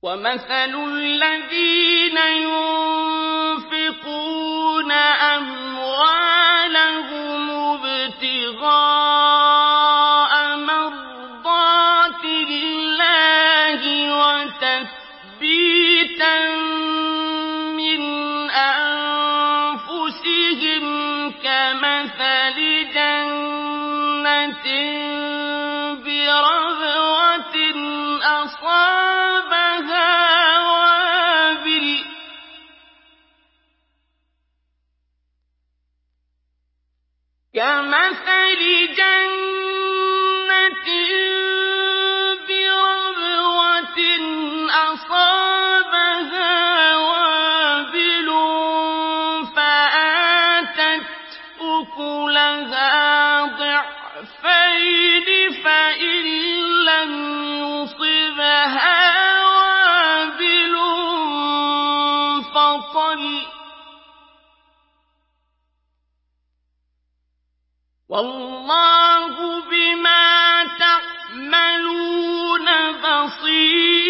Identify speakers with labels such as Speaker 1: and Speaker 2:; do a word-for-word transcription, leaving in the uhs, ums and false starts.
Speaker 1: وَمَثَلُ الَّذِينَ يُنفِقُونَ أَمْوَالَهُمُ ابْتِغَاءَ مَرْضَاتِ اللَّهِ وَتَثْبِيتًا مِّنْ أَنفُسِهِمْ كَمَثَلِ جَنَّةٍ بِرَبْوَةٍ أَصَابَهَا وَابِلٌ كَمَثَلِ جَنَّةٍ بِرَبْوَةٍ أَصَابَهَا وَابِلٌ فَآتَتْ أُكُلَهَا ضِعْفَيْنِ فَإِن لَّمْ يُصِبْهَا وَابِلٌ فَطَلٌّ ۗ وَاللَّهُ بِمَا تَعْمَلُونَ بَصِيرٌ.